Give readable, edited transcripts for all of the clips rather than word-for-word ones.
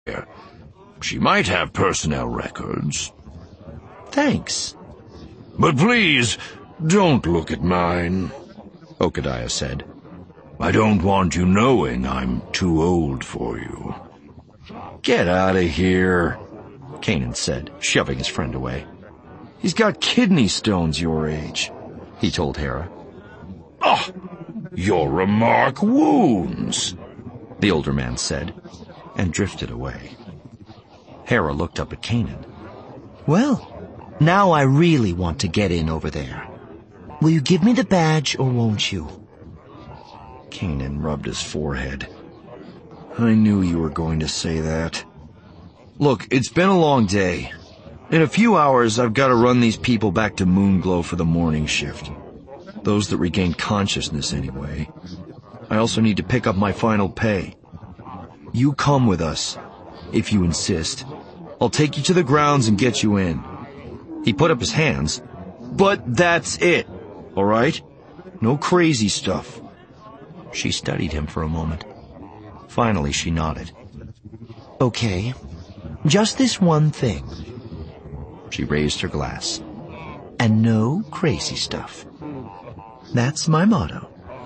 She might have personnel records. Thanks. But please, don't look at mine, Okadiah said. I don't want you knowing I'm too old for you. Get out of here, Kanan said, shoving his friend away. He's got kidney stones your age, he told Hera. Oh, your remark wounds, the older man said, and drifted away. Hera looked up at Kanan. Well, now I really want to get in over there. Will you give me the badge or won't you? Kanan rubbed his forehead. I knew you were going to say that. Look, it's been a long day. In a few hours, I've got to run these people back to Moonglow for the morning shift. Those that regain consciousness, anyway. I also need to pick up my final pay. You come with us, if you insist. I'll take you to the grounds and get you in. He put up his hands. But that's it, all right? No crazy stuff. She studied him for a moment. Finally, she nodded. Okay, just this one thing. She raised her glass. And no crazy stuff. That's my motto.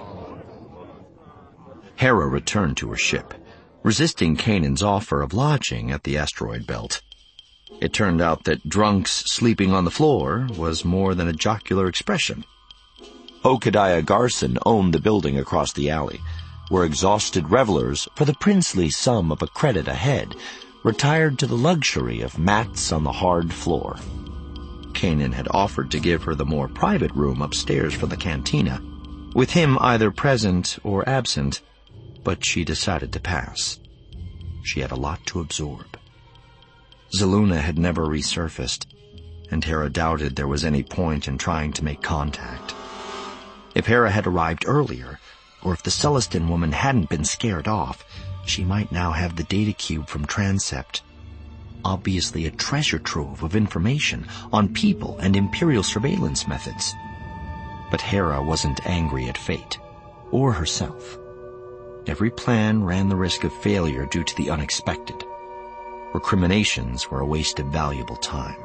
Hera returned to her ship, resisting Kanan's offer of lodging at the asteroid belt. It turned out that drunks sleeping on the floor was more than a jocular expression. Okadiah Garson owned the building across the alley, where exhausted revelers, for the princely sum of a credit a head, retired to the luxury of mats on the hard floor. Kanan had offered to give her the more private room upstairs for the cantina, with him either present or absent, but she decided to pass. She had a lot to absorb. Zeluna had never resurfaced, and Hera doubted there was any point in trying to make contact. If Hera had arrived earlier, or if the Celestin woman hadn't been scared off, she might now have the data cube from Transept. Obviously a treasure trove of information on people and Imperial surveillance methods. But Hera wasn't angry at fate, or herself. Every plan ran the risk of failure due to the unexpected. Recriminations were a waste of valuable time.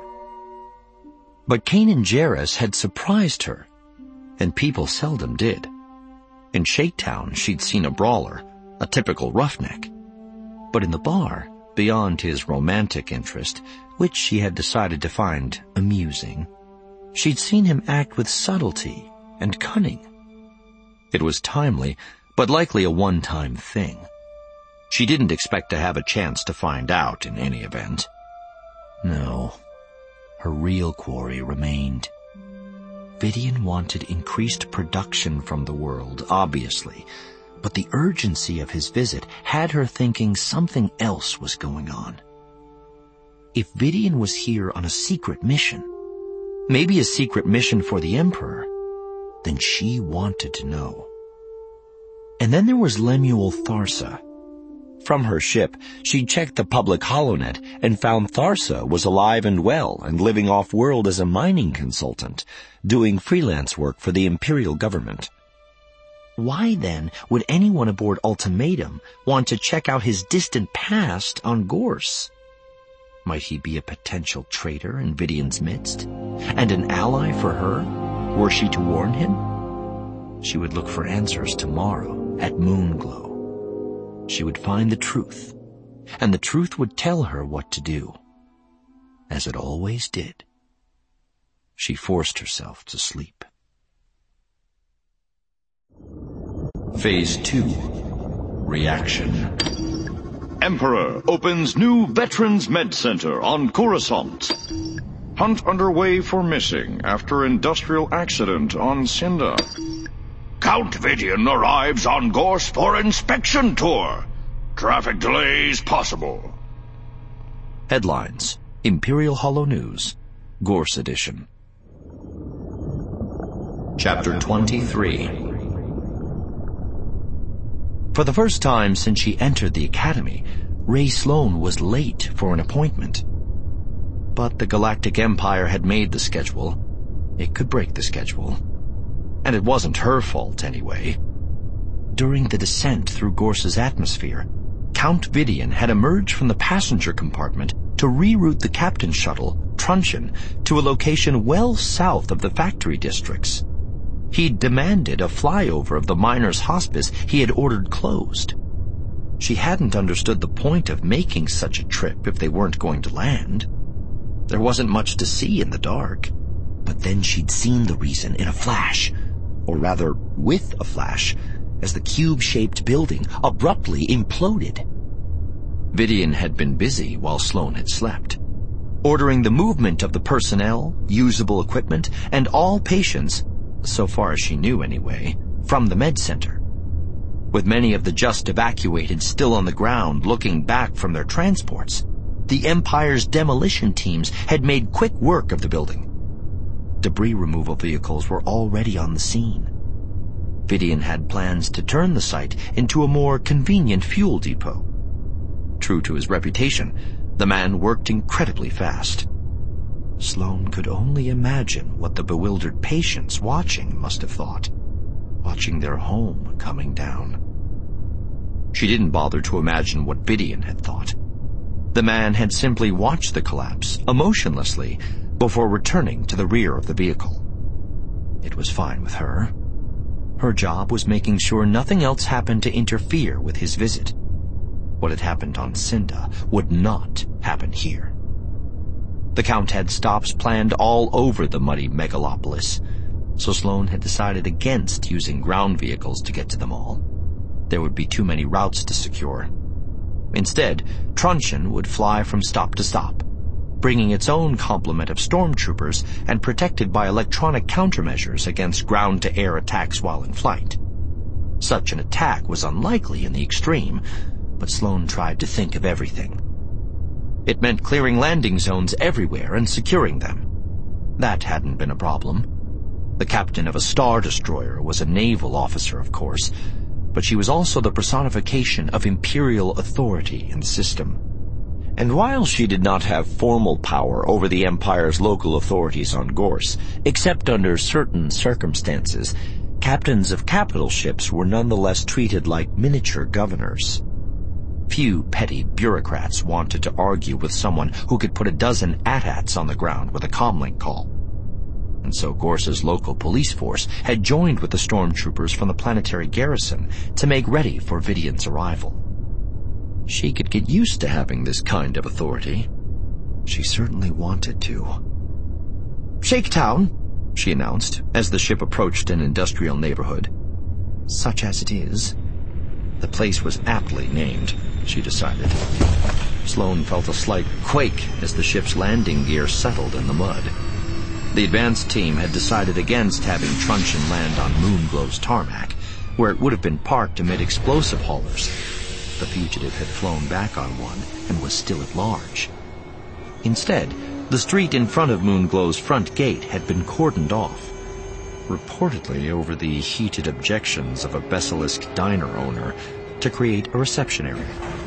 But Kanan Jarrus had surprised her, and people seldom did. In Shaketown, she'd seen a brawler, a typical roughneck. But in the bar, beyond his romantic interest, which she had decided to find amusing, she'd seen him act with subtlety and cunning. It was timely, but likely a one-time thing. She didn't expect to have a chance to find out in any event. No, her real quarry remained. Vidian wanted increased production from the world, obviously, but the urgency of his visit had her thinking something else was going on. If Vidian was here on a secret mission, maybe a secret mission for the Emperor, then she wanted to know. And then there was Lemuel Tharsa. From her ship, she checked the public holonet and found Tharsa was alive and well and living off-world as a mining consultant, doing freelance work for the Imperial government. Why, then, would anyone aboard Ultimatum want to check out his distant past on Gorse? Might he be a potential traitor in Vidian's midst? And an ally for her, were she to warn him? She would look for answers tomorrow at Moonglow. She would find the truth, and the truth would tell her what to do, as it always did. She forced herself to sleep. Phase 2. Reaction. Emperor opens new Veterans Med Center on Coruscant. Hunt underway for missing after industrial accident on Cinda. Count Vidian arrives on Gorse for inspection tour. Traffic delays possible. Headlines. Imperial Holo News. Gorse edition. Chapter 23. For the first time since she entered the Academy, Ray Sloane was late for an appointment. But the Galactic Empire had made the schedule. It could break the schedule. And it wasn't her fault anyway. During the descent through Gorse's atmosphere, Count Vidian had emerged from the passenger compartment to reroute the captain's shuttle, Truncheon, to a location well south of the factory districts. He'd demanded a flyover of the miners' hospice he had ordered closed. She hadn't understood the point of making such a trip if they weren't going to land. There wasn't much to see in the dark. But then she'd seen the reason in a flash, or rather with a flash, as the cube-shaped building abruptly imploded. Vidian had been busy while Sloane had slept, ordering the movement of the personnel, usable equipment, and all patients, so far as she knew anyway, from the med center. With many of the just evacuated still on the ground looking back from their transports, the Empire's demolition teams had made quick work of the building. Debris removal vehicles were already on the scene. Vidian had plans to turn the site into a more convenient fuel depot. True to his reputation, the man worked incredibly fast. Sloane could only imagine what the bewildered patients watching must have thought, watching their home coming down. She didn't bother to imagine what Vidian had thought. The man had simply watched the collapse, emotionlessly, before returning to the rear of the vehicle. It was fine with her. Her job was making sure nothing else happened to interfere with his visit. What had happened on Cinda would not happen here. The Count had stops planned all over the muddy megalopolis, so Sloane had decided against using ground vehicles to get to them all. There would be too many routes to secure. Instead, Truncheon would fly from stop to stop, bringing its own complement of stormtroopers and protected by electronic countermeasures against ground-to-air attacks while in flight. Such an attack was unlikely in the extreme, but Sloane tried to think of everything. It meant clearing landing zones everywhere and securing them. That hadn't been a problem. The captain of a Star Destroyer was a naval officer, of course, but she was also the personification of Imperial authority in the system. And while she did not have formal power over the Empire's local authorities on Gorse, except under certain circumstances, captains of capital ships were nonetheless treated like miniature governors. Few petty bureaucrats wanted to argue with someone who could put a dozen AT-ATs on the ground with a comlink call. And so Gorse's local police force had joined with the stormtroopers from the planetary garrison to make ready for Vidian's arrival. She could get used to having this kind of authority. She certainly wanted to. "Shaketown," she announced as the ship approached an industrial neighborhood. Such as it is. The place was aptly named, she decided. Sloane felt a slight quake as the ship's landing gear settled in the mud. The advance team had decided against having Truncheon land on Moonglow's tarmac, where it would have been parked amid explosive haulers. The fugitive had flown back on one and was still at large. Instead, the street in front of Moonglow's front gate had been cordoned off, reportedly over the heated objections of a Basilisk diner owner to create a reception area.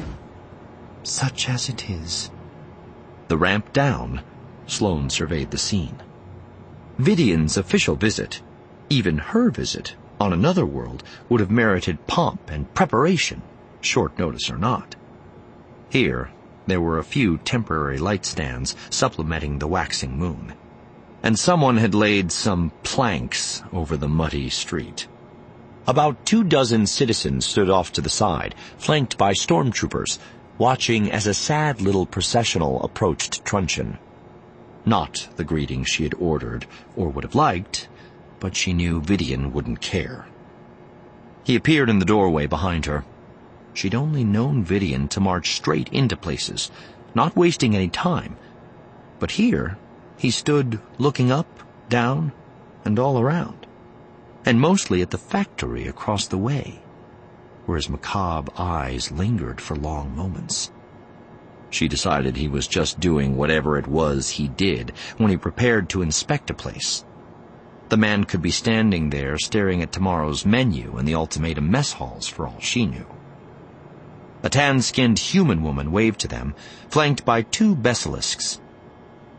Such as it is. The ramp down, Sloane surveyed the scene. Vidian's official visit, even her visit, on another world would have merited pomp and preparation, short notice or not. Here, there were a few temporary light stands supplementing the waxing moon, and someone had laid some planks over the muddy street. About 24 citizens stood off to the side, flanked by stormtroopers, watching as a sad little processional approached Truncheon. Not the greeting she had ordered or would have liked, but she knew Vidian wouldn't care. He appeared in the doorway behind her. She'd only known Vidian to march straight into places, not wasting any time. But here, he stood looking up, down, and all around, and mostly at the factory across the way, where his macabre eyes lingered for long moments. She decided he was just doing whatever it was he did when he prepared to inspect a place. The man could be standing there staring at tomorrow's menu in the ultimatum mess halls for all she knew. A tan-skinned human woman waved to them, flanked by 2 basilisks.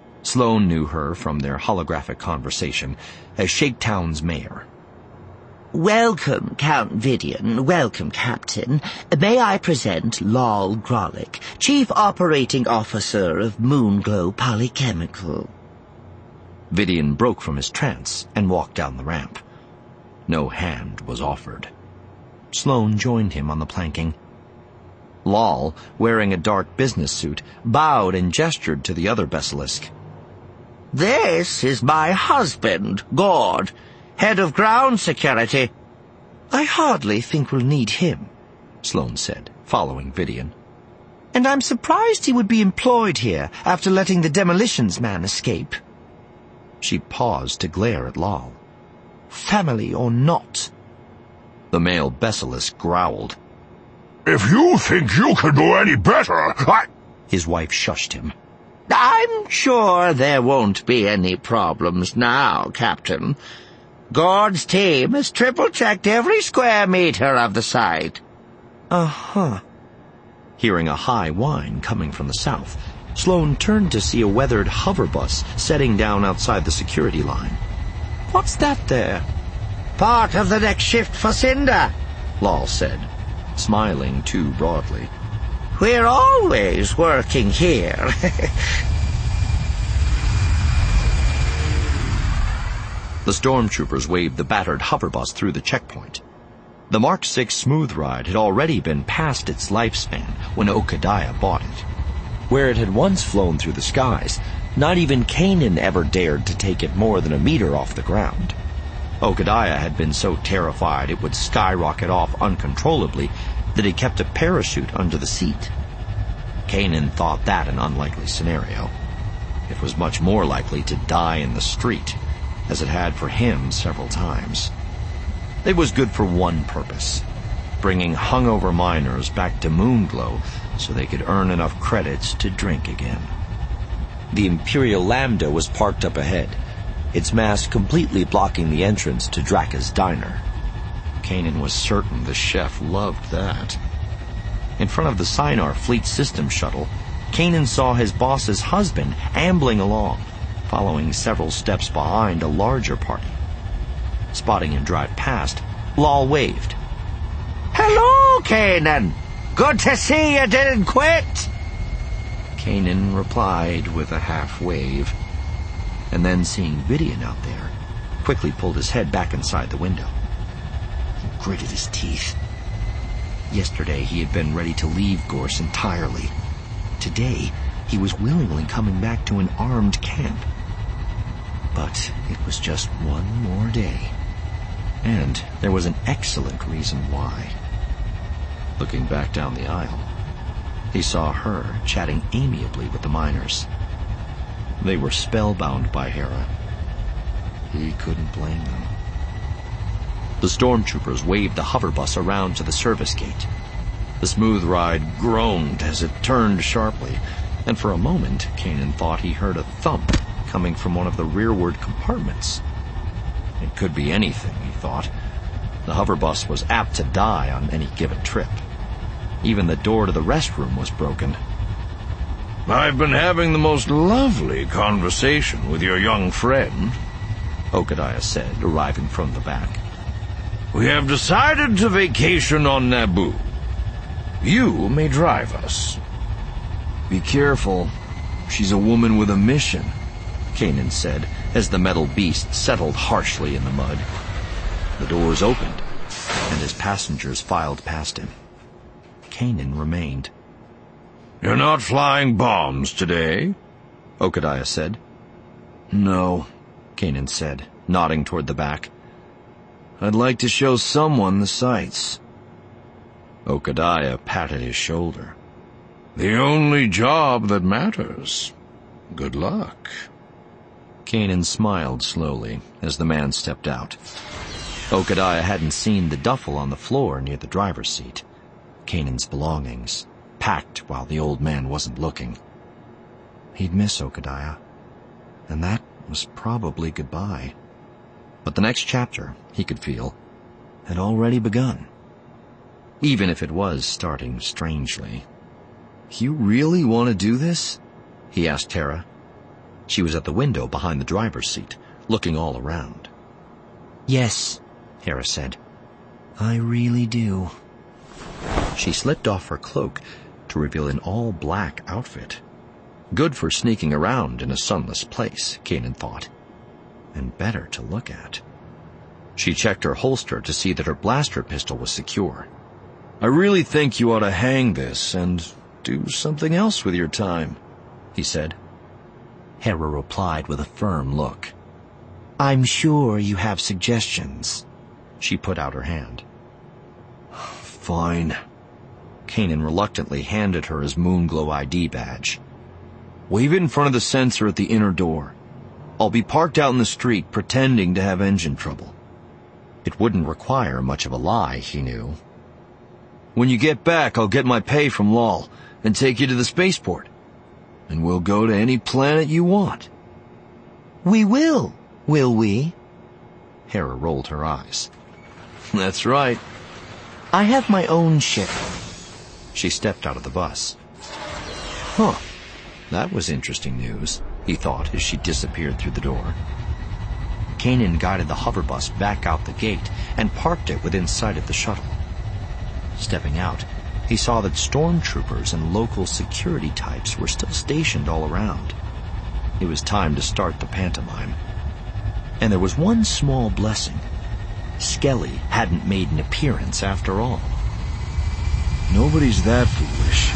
Sloane knew her from their holographic conversation as Shaketown's mayor. Welcome, Count Vidian. Welcome, Captain. May I present Lal Grolic, Chief Operating Officer of Moonglow Polychemical. Vidian broke from his trance and walked down the ramp. No hand was offered. Sloane joined him on the planking. Lal, wearing a dark business suit, bowed and gestured to the other Basilisk. This is my husband, Gord, head of ground security. I hardly think we'll need him, Sloane said, following Vidian. And I'm surprised he would be employed here after letting the demolitions man escape. She paused to glare at Lal. Family or not? The male Basilisk growled. If you think you can do any better, His wife shushed him. I'm sure there won't be any problems now, Captain. Gord's team has triple-checked every square meter of the site. Uh-huh. Hearing a high whine coming from the south, Sloane turned to see a weathered hover bus setting down outside the security line. What's that there? Part of the next shift for Cinder, Lal said, smiling too broadly. We're always working here. The stormtroopers waved the battered hover bus through the checkpoint. The Mark 6 Smooth Ride had already been past its lifespan when Okadiah bought it. Where it had once flown through the skies, not even Kanan ever dared to take it more than a meter off the ground. Okadiah had been so terrified it would skyrocket off uncontrollably that he kept a parachute under the seat. Kanan thought that an unlikely scenario. It was much more likely to die in the street, as it had for him several times. It was good for one purpose, bringing hungover miners back to Moonglow so they could earn enough credits to drink again. The Imperial Lambda was parked up ahead, its mast completely blocking the entrance to Draka's diner. Kanan was certain the chef loved that. In front of the Sinar Fleet System shuttle, Kanan saw his boss's husband ambling along, following several steps behind a larger party. Spotting him drive past, Lal waved. Hello, Kanan. Good to see you didn't quit. Kanan replied with a half wave, and then seeing Vidian out there, quickly pulled his head back inside the window. He gritted his teeth. Yesterday he had been ready to leave Gorse entirely. Today he was willingly coming back to an armed camp. But it was just one more day, and there was an excellent reason why. Looking back down the aisle, he saw her chatting amiably with the miners. They were spellbound by Hera. He couldn't blame them. The stormtroopers waved the hover bus around to the service gate. The Smooth Ride groaned as it turned sharply, and for a moment Kanan thought he heard a thump coming from one of the rearward compartments. It could be anything, he thought. The hover bus was apt to die on any given trip. Even the door to the restroom was broken. I've been having the most lovely conversation with your young friend, Okadiah said, arriving from the back. We have decided to vacation on Naboo. You may drive us. Be careful. She's a woman with a mission, Kanan said, as the metal beast settled harshly in the mud. The doors opened, and his passengers filed past him. Kanan remained. You're not flying bombs today? Okadiah said. No, Kanan said, nodding toward the back. I'd like to show someone the sights. Okadiah patted his shoulder. The only job that matters. Good luck. Kanan smiled slowly as the man stepped out. Okadiah hadn't seen the duffel on the floor near the driver's seat. Kanan's belongings, packed while the old man wasn't looking. He'd miss Okadiah, and that was probably goodbye. But the next chapter, he could feel, had already begun. Even if it was starting strangely. You really want to do this? He asked Hera. She was at the window behind the driver's seat, looking all around. Yes, Hera said. I really do. She slipped off her cloak to reveal an all-black outfit. Good for sneaking around in a sunless place, Kanan thought, and better to look at. She checked her holster to see that her blaster pistol was secure. I really think you ought to hang this and do something else with your time, he said. Hera replied with a firm look. I'm sure you have suggestions. She put out her hand. Fine. Kanan reluctantly handed her his Moonglow ID badge. Wave it in front of the sensor at the inner door. I'll be parked out in the street pretending to have engine trouble. It wouldn't require much of a lie, he knew. When you get back, I'll get my pay from Lal and take you to the spaceport. And we'll go to any planet you want. We will we? Hera rolled her eyes. That's right. I have my own ship. She stepped out of the bus. Huh. That was interesting news, he thought as she disappeared through the door. Kanan guided the hover bus back out the gate and parked it within sight of the shuttle. Stepping out, he saw that stormtroopers and local security types were still stationed all around. It was time to start the pantomime. And there was one small blessing. Skelly hadn't made an appearance after all. Nobody's that foolish.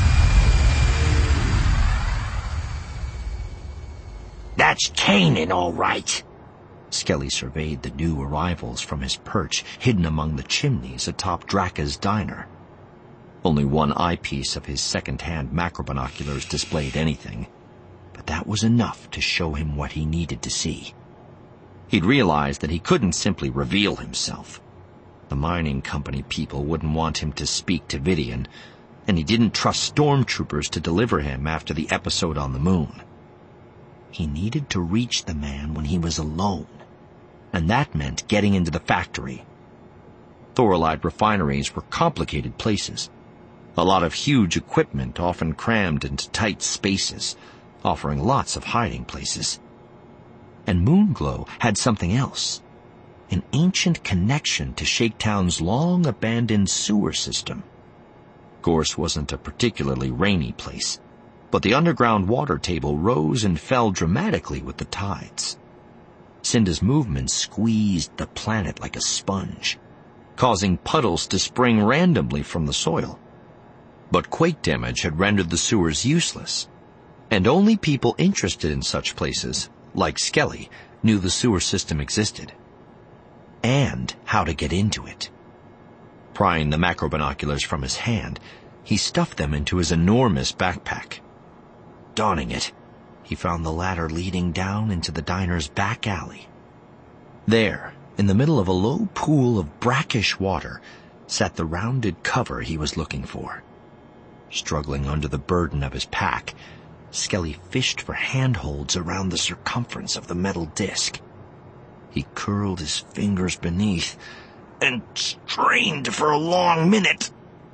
That's Kanan, all right. Skelly surveyed the new arrivals from his perch, hidden among the chimneys atop Draka's diner. Only one eyepiece of his second-hand macrobinoculars displayed anything, but that was enough to show him what he needed to see. He'd realized that he couldn't simply reveal himself. The mining company people wouldn't want him to speak to Vidian, and he didn't trust stormtroopers to deliver him after the episode on the moon. He needed to reach the man when he was alone, and that meant getting into the factory. Thorolite refineries were complicated places. A lot of huge equipment often crammed into tight spaces, offering lots of hiding places. And Moonglow had something else, an ancient connection to Shaketown's long-abandoned sewer system. Gorse wasn't a particularly rainy place, but the underground water table rose and fell dramatically with the tides. Cinda's movement squeezed the planet like a sponge, causing puddles to spring randomly from the soil. But quake damage had rendered the sewers useless, and only people interested in such places, like Skelly, knew the sewer system existed, and how to get into it. Prying the macrobinoculars from his hand, he stuffed them into his enormous backpack. Donning it, he found the ladder leading down into the diner's back alley. There, in the middle of a low pool of brackish water, sat the rounded cover he was looking for. Struggling under the burden of his pack, Skelly fished for handholds around the circumference of the metal disc. He curled his fingers beneath and strained for a long minute.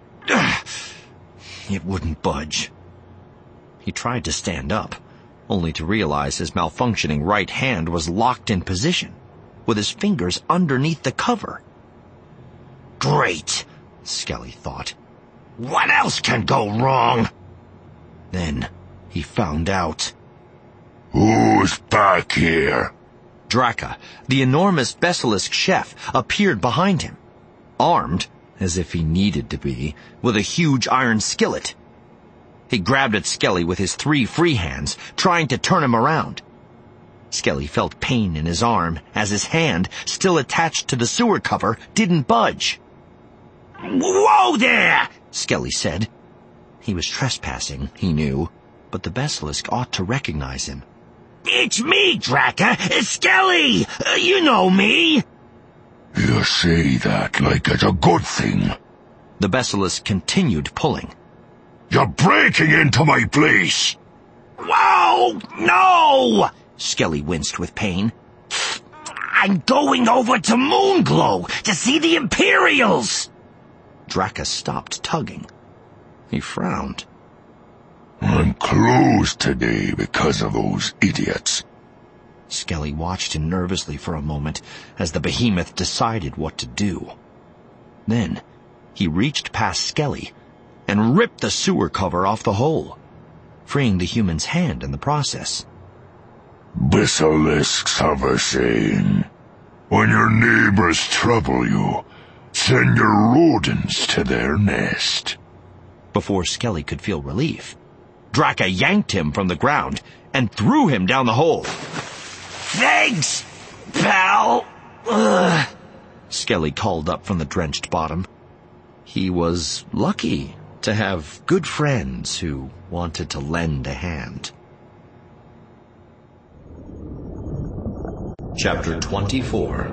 It wouldn't budge. He tried to stand up, only to realize his malfunctioning right hand was locked in position, with his fingers underneath the cover. Great, Skelly thought. What else can go wrong? Then he found out. Who's back here? Draka, the enormous Basilisk chef, appeared behind him, armed, as if he needed to be, with a huge iron skillet. He grabbed at Skelly with his 3 free hands, trying to turn him around. Skelly felt pain in his arm as his hand, still attached to the sewer cover, didn't budge. Whoa there! Skelly said. He was trespassing, he knew, but the Basilisk ought to recognize him. It's me, Draka! Skelly! You know me! You say that like it's a good thing. The Basilisk continued pulling. You're breaking into my place! Whoa! No! Skelly winced with pain. I'm going over to Moonglow to see the Imperials! Draka stopped tugging. He frowned. I'm closed today because of those idiots. Skelly watched him nervously for a moment as the behemoth decided what to do. Then, he reached past Skelly and ripped the sewer cover off the hole, freeing the human's hand in the process. Basilisks have a saying. When your neighbors trouble you, send your rodents to their nest. Before Skelly could feel relief, Draka yanked him from the ground and threw him down the hole. Thanks, pal. Skelly called up from the drenched bottom. He was lucky to have good friends who wanted to lend a hand. Chapter 24.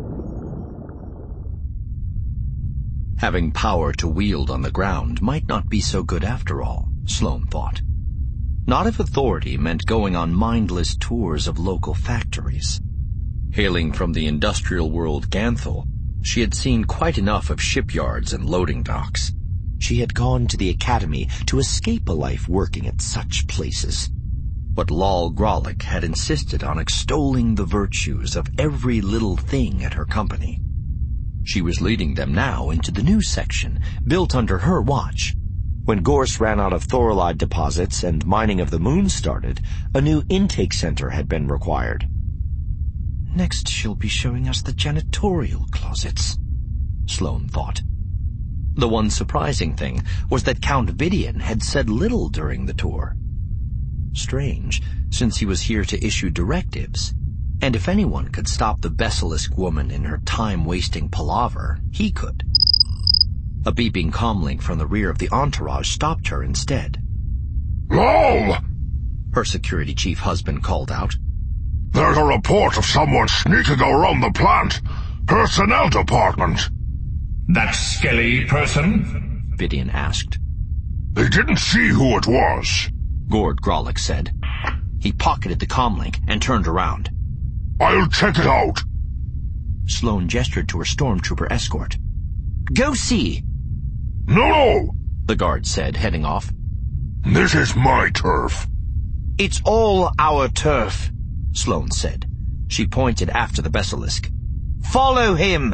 Having power to wield on the ground might not be so good after all, Sloane thought. Not if authority meant going on mindless tours of local factories. Hailing from the industrial world Ganthel, she had seen quite enough of shipyards and loading docks. She had gone to the academy to escape a life working at such places. But Lal Grolic had insisted on extolling the virtues of every little thing at her company. She was leading them now into the new section, built under her watch. When Gorse ran out of Thorolide deposits and mining of the moon started, a new intake center had been required. Next she'll be showing us the janitorial closets, Sloane thought. The one surprising thing was that Count Vidian had said little during the tour. Strange, since he was here to issue directives, and if anyone could stop the Basilisk woman in her time-wasting palaver, he could. A beeping comlink from the rear of the entourage stopped her instead. Lal! Her security chief husband called out. There's a report of someone sneaking around the plant. Personnel department. That Skelly person? Vidian asked. They didn't see who it was. Gord Grolic said. He pocketed the comlink and turned around. I'll check it out. Sloane gestured to her stormtrooper escort. Go see. No! The guard said, heading off. This is my turf. It's all our turf, Sloane said. She pointed after the Basilisk. Follow him!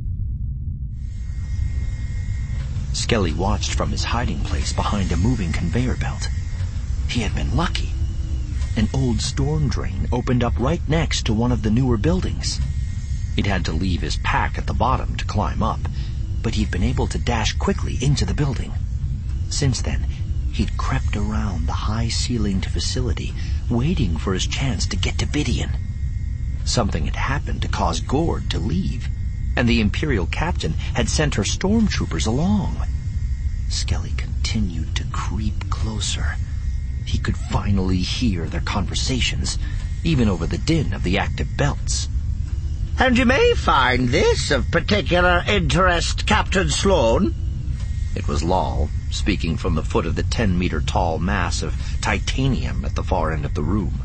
Skelly watched from his hiding place behind a moving conveyor belt. He had been lucky. An old storm drain opened up right next to one of the newer buildings. He'd had to leave his pack at the bottom to climb up, but he'd been able to dash quickly into the building. Since then, he'd crept around the high-ceilinged facility, waiting for his chance to get to Vidian. Something had happened to cause Gord to leave, and the Imperial captain had sent her stormtroopers along. Skelly continued to creep closer. He could finally hear their conversations, even over the din of the active belts. And you may find this of particular interest, Captain Sloane. It was Lal, speaking from the foot of the 10-meter-tall mass of titanium at the far end of the room.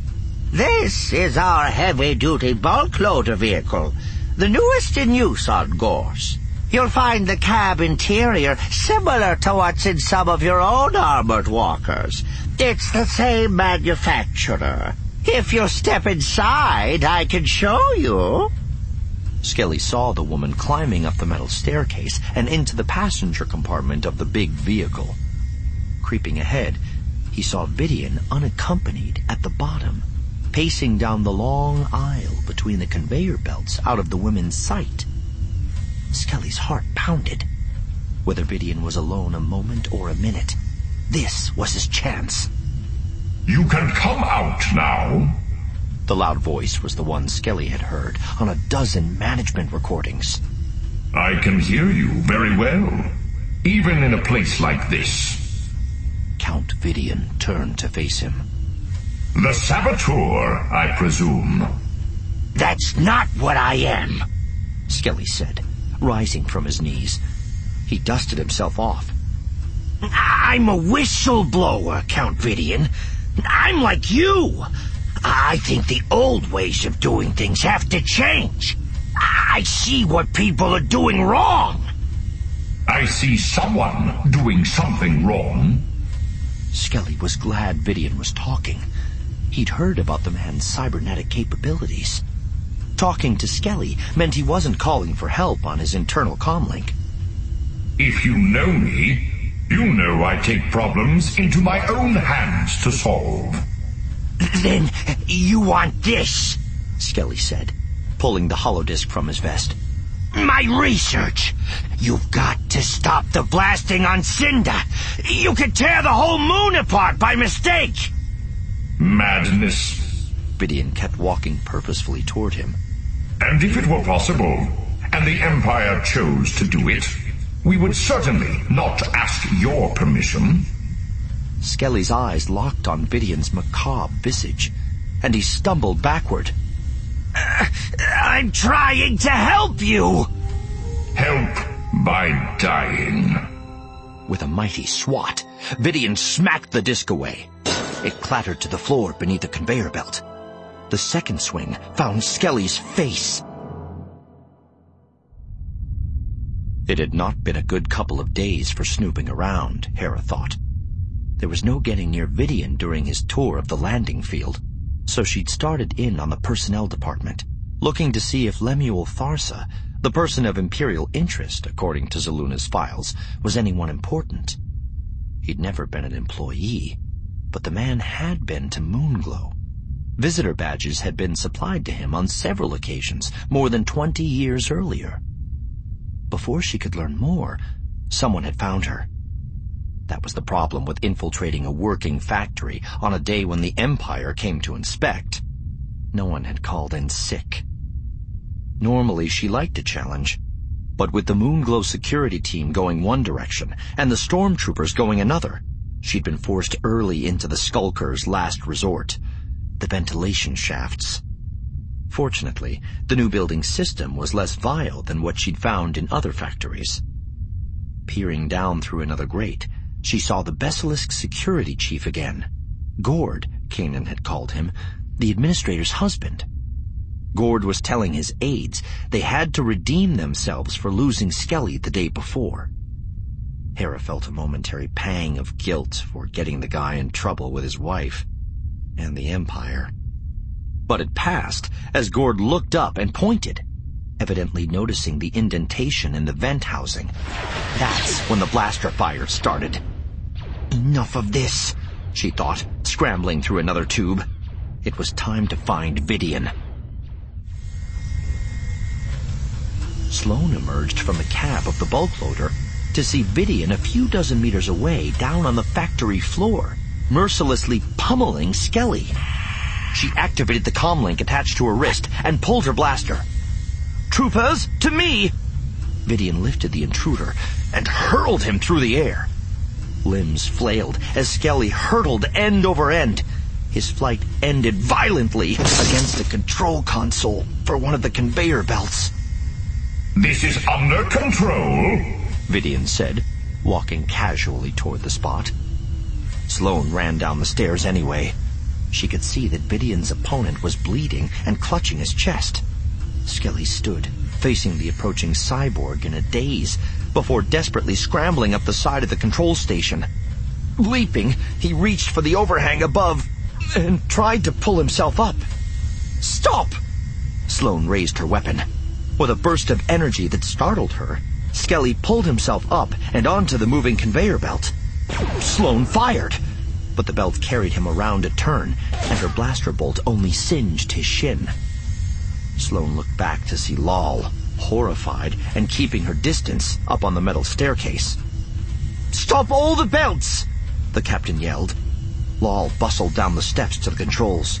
This is our heavy-duty bulk loader vehicle, the newest in use on Gorse. You'll find the cab interior similar to what's in some of your own armored walkers. It's the same manufacturer. If you'll step inside, I can show you. Skelly saw the woman climbing up the metal staircase and into the passenger compartment of the big vehicle. Creeping ahead, he saw Vidian unaccompanied at the bottom, pacing down the long aisle between the conveyor belts out of the women's sight. Skelly's heart pounded. Whether Vidian was alone a moment or a minute, this was his chance. You can come out now. The loud voice was the one Skelly had heard on a dozen management recordings. I can hear you very well, even in a place like this. Count Vidian turned to face him. The saboteur, I presume. That's not what I am, Skelly said, rising from his knees. He dusted himself off. I'm a whistleblower, Count Vidian. I'm like you. I think the old ways of doing things have to change. I see what people are doing wrong. I see someone doing something wrong. Skelly was glad Vidian was talking. He'd heard about the man's cybernetic capabilities. Talking to Skelly meant he wasn't calling for help on his internal comlink. If you know me, you know I take problems into my own hands to solve. Then you want this? Skelly said, pulling the holodisc from his vest. My research! You've got to stop the blasting on Cinder! You could tear the whole moon apart by mistake! Madness. Vidian kept walking purposefully toward him. And if it were possible, and the Empire chose to do it, we would certainly not ask your permission. Skelly's eyes locked on Vidian's macabre visage, and he stumbled backward. I'm trying to help you! Help by dying. With a mighty swat, Vidian smacked the disc away. It clattered to the floor beneath the conveyor belt. The second swing found Skelly's face. It had not been a good couple of days for snooping around, Hera thought. There was no getting near Vidian during his tour of the landing field, so she'd started in on the personnel department, looking to see if Lemuel Tharsa, the person of Imperial interest, according to Zaluna's files, was anyone important. He'd never been an employee, but the man had been to Moonglow. Visitor badges had been supplied to him on several occasions, more than 20 years earlier. Before she could learn more, someone had found her. That was the problem with infiltrating a working factory on a day when the Empire came to inspect. No one had called in sick. Normally, she liked a challenge, but with the Moonglow security team going one direction and the stormtroopers going another, she'd been forced early into the Skulkers' last resort, the ventilation shafts. Fortunately, the new building system was less vile than what she'd found in other factories. Peering down through another grate, she saw the Besalisk security chief again. Gord, Kanan had called him, the administrator's husband. Gord was telling his aides they had to redeem themselves for losing Skelly the day before. Hera felt a momentary pang of guilt for getting the guy in trouble with his wife and the Empire. But it passed as Gord looked up and pointed, evidently noticing the indentation in the vent housing. That's when the blaster fire started. Enough of this, she thought, scrambling through another tube. It was time to find Vidian. Sloane emerged from the cab of the bulk loader to see Vidian a few dozen meters away down on the factory floor, mercilessly pummeling Skelly. She activated the comlink attached to her wrist and pulled her blaster. "Troopers, to me!" Vidian lifted the intruder and hurled him through the air. Limbs flailed as Skelly hurtled end over end. His flight ended violently against a control console for one of the conveyor belts. This is under control, Vidian said, walking casually toward the spot. Sloane ran down the stairs anyway. She could see that Vidian's opponent was bleeding and clutching his chest. Skelly stood, facing the approaching cyborg in a daze, before desperately scrambling up the side of the control station. Leaping, he reached for the overhang above and tried to pull himself up. "Stop!" Sloane raised her weapon. With a burst of energy that startled her, Skelly pulled himself up and onto the moving conveyor belt. Sloane fired, but the belt carried him around a turn, and her blaster bolt only singed his shin. Sloane looked back to see Lal, horrified and keeping her distance, up on the metal staircase. "Stop all the belts!" the captain yelled. Lal bustled down the steps to the controls.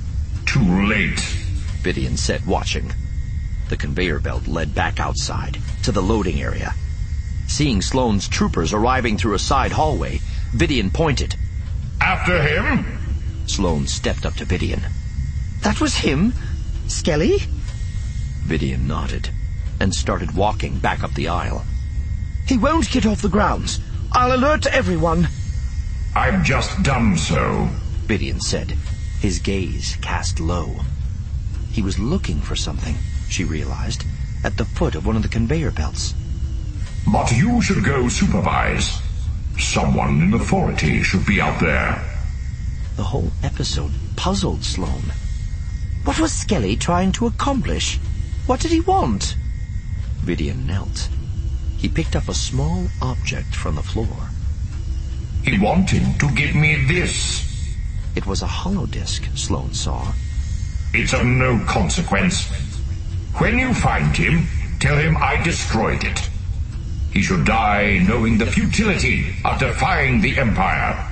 Too late, Vidian said, watching. The conveyor belt led back outside, to the loading area. Seeing Sloane's troopers arriving through a side hallway, Vidian pointed. After him? Sloane stepped up to Vidian. "That was him? Skelly?" Vidian nodded, and started walking back up the aisle. "He won't get off the grounds. I'll alert everyone." I've just done so, Vidian said, his gaze cast low. He was looking for something, she realized, at the foot of one of the conveyor belts. But you should go supervise. Someone in authority should be out there. The whole episode puzzled Sloane. What was Skelly trying to accomplish? What did he want? Vidian knelt. He picked up a small object from the floor. He wanted to give me this. It was a holodisc, Sloane saw. It's of no consequence. When you find him, tell him I destroyed it. He should die knowing the futility of defying the Empire.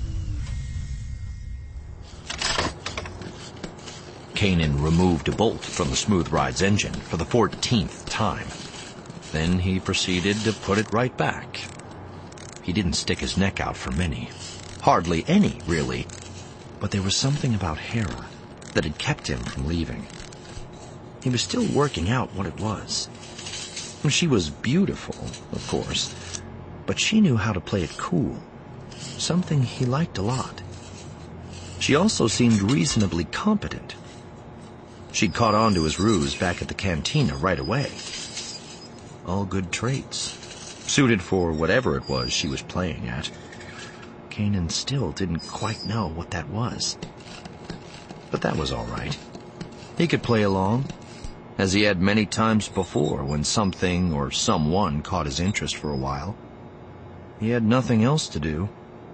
Kanan removed a bolt from the Smooth Ride's engine for the 14th time. Then he proceeded to put it right back. He didn't stick his neck out for many. Hardly any, really. But there was something about Hera that had kept him from leaving. He was still working out what it was. She was beautiful, of course, but she knew how to play it cool, something he liked a lot. She also seemed reasonably competent. She'd caught on to his ruse back at the cantina right away. All good traits, suited for whatever it was she was playing at. Kanan still didn't quite know what that was. But that was all right. He could play along, as he had many times before when something or someone caught his interest for a while. He had nothing else to do.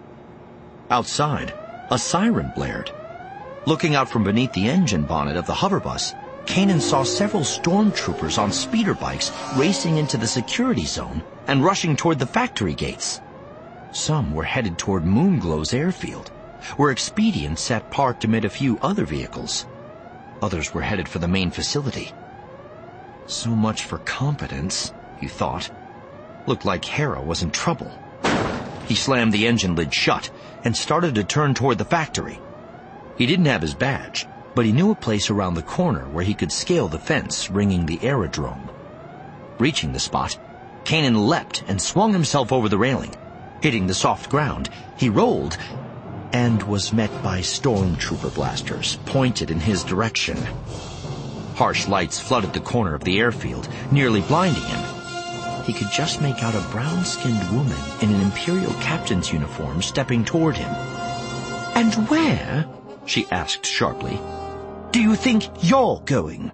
Outside, a siren blared. Looking out from beneath the engine bonnet of the hoverbus, Kanan saw several stormtroopers on speeder bikes racing into the security zone and rushing toward the factory gates. Some were headed toward Moonglow's airfield, where Expedient sat parked amid a few other vehicles. Others were headed for the main facility. So much for competence, he thought. Looked like Hera was in trouble. He slammed the engine lid shut and started to turn toward the factory. He didn't have his badge, but he knew a place around the corner where he could scale the fence ringing the aerodrome. Reaching the spot, Kanan leapt and swung himself over the railing. Hitting the soft ground, he rolled and was met by stormtrooper blasters pointed in his direction. Harsh lights flooded the corner of the airfield, nearly blinding him. He could just make out a brown-skinned woman in an Imperial captain's uniform stepping toward him. "And where," she asked sharply, "do you think you're going?"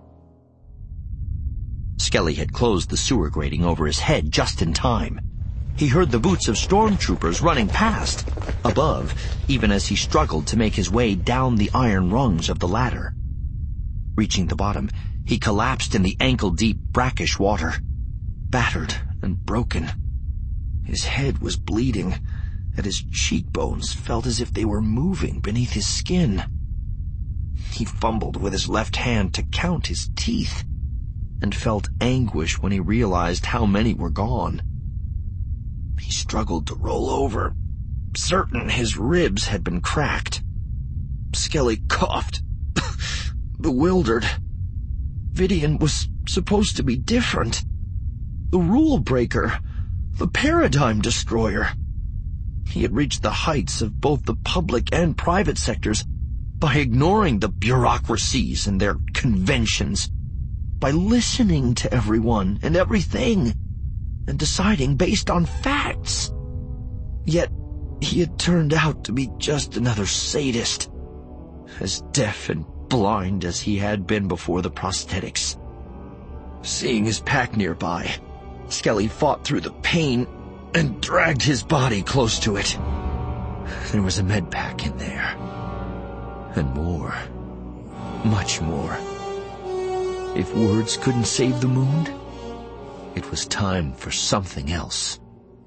Skelly had closed the sewer grating over his head just in time. He heard the boots of stormtroopers running past, above, even as he struggled to make his way down the iron rungs of the ladder. Reaching the bottom, he collapsed in the ankle-deep brackish water, battered and broken. His head was bleeding, and his cheekbones felt as if they were moving beneath his skin. He fumbled with his left hand to count his teeth, and felt anguish when he realized how many were gone. He struggled to roll over, certain his ribs had been cracked. Skelly coughed, bewildered. Vidian was supposed to be different. The rule breaker, the paradigm destroyer. He had reached the heights of both the public and private sectors by ignoring the bureaucracies and their conventions, by listening to everyone and everything, and deciding based on facts. Yet he had turned out to be just another sadist, as deaf and blind as he had been before the prosthetics. Seeing his pack nearby, Skelly fought through the pain and dragged his body close to it. There was a med pack in there. And more. Much more. If words couldn't save the moon, it was time for something else.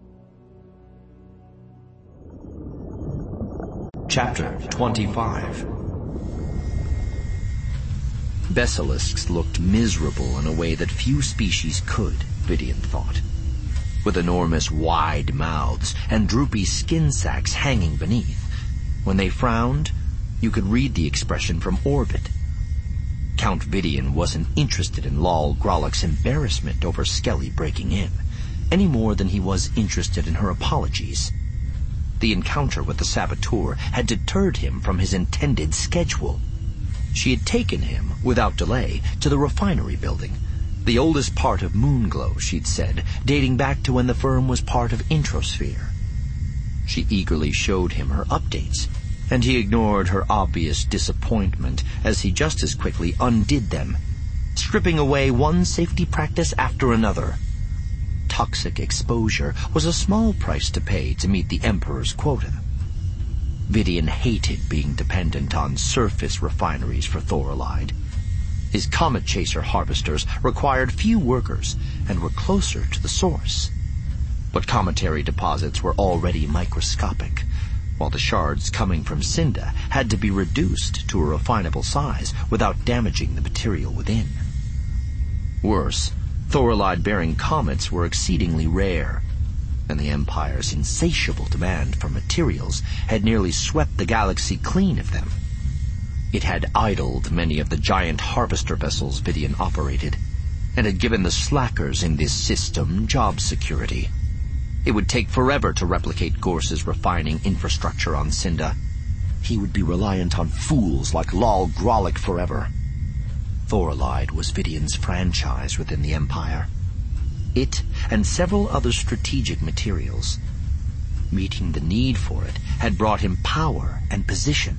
Chapter 25. Basilisks looked miserable in a way that few species could, Vidian thought. With enormous wide mouths and droopy skin sacs hanging beneath. When they frowned, you could read the expression from orbit. Count Vidian wasn't interested in Lal Grolok's embarrassment over Skelly breaking in, any more than he was interested in her apologies. The encounter with the saboteur had deterred him from his intended schedule. She had taken him, without delay, to the refinery building, the oldest part of Moonglow, she'd said, dating back to when the firm was part of Introsphere. She eagerly showed him her updates, and he ignored her obvious disappointment as he just as quickly undid them, stripping away one safety practice after another. toxic exposure was a small price to pay to meet the Emperor's quota. Vidian hated being dependent on surface refineries for thorolide. His Comet Chaser harvesters required few workers and were closer to the source. But cometary deposits were already microscopic, while the shards coming from Cinda had to be reduced to a refinable size without damaging the material within. Worse, thorolide-bearing comets were exceedingly rare, and the Empire's insatiable demand for materials had nearly swept the galaxy clean of them. It had idled many of the giant harvester vessels Vidian operated, and had given the slackers in this system job security. It would take forever to replicate Gorse's refining infrastructure on Cinda. He would be reliant on fools like Lal Grolic forever. Thorolide was Vidian's franchise within the Empire. It and several other strategic materials. Meeting the need for it had brought him power and position.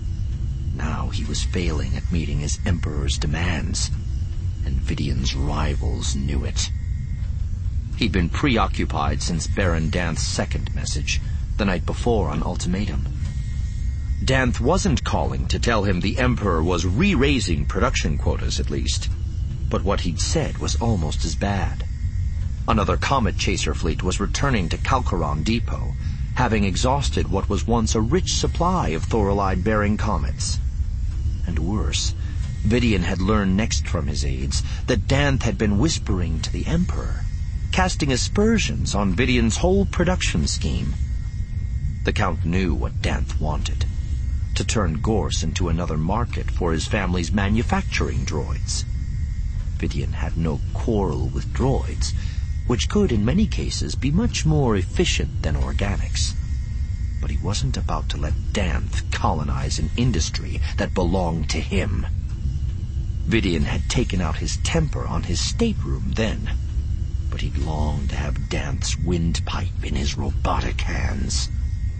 Now he was failing at meeting his Emperor's demands, and Vidian's rivals knew it. He'd been preoccupied since Baron Danth's second message, the night before on Ultimatum. Danth wasn't calling to tell him the Emperor was re-raising production quotas, at least, but what he'd said was almost as bad. Another Comet Chaser fleet was returning to Kalkaron Depot, having exhausted what was once a rich supply of thorolide-bearing comets. And worse, Vidian had learned next from his aides that Danth had been whispering to the Emperor, casting aspersions on Vidian's whole production scheme. The Count knew what Danth wanted: to turn Gorse into another market for his family's manufacturing droids. Vidian had no quarrel with droids, which could in many cases be much more efficient than organics. But he wasn't about to let Danth colonize an industry that belonged to him. Vidian had taken out his temper on his stateroom then, but he'd longed to have Danth's windpipe in his robotic hands.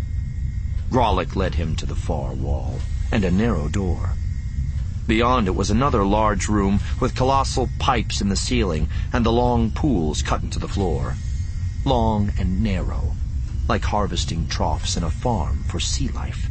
Grolic led him to the far wall and a narrow door. Beyond it was another large room with colossal pipes in the ceiling and the long pools cut into the floor. Long and narrow, like harvesting troughs in a farm for sea life.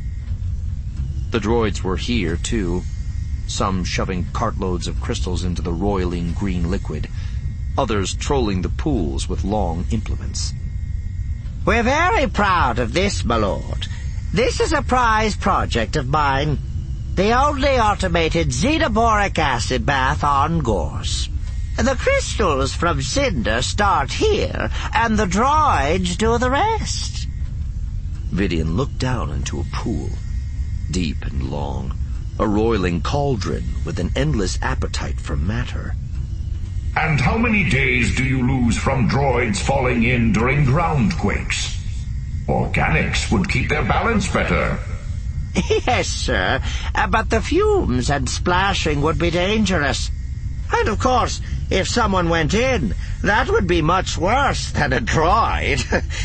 The droids were here, too, some shoving cartloads of crystals into the roiling green liquid, others trolling the pools with long implements. We're very proud of this, my lord. This is a prize project of mine. The only automated xenoboric acid bath on Gorse. The crystals from Cinder start here, and the droids do the rest. Vidian looked down into a pool, deep and long, a roiling cauldron with an endless appetite for matter. And how many days do you lose from droids falling in during ground quakes? Organics would keep their balance better. Yes, sir, but the fumes and splashing would be dangerous. And of course, if someone went in, that would be much worse than a droid.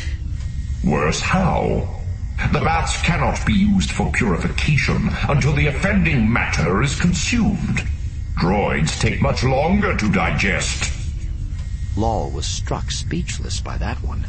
Worse how? The baths cannot be used for purification until the offending matter is consumed. Droids take much longer to digest. Lal was struck speechless by that one.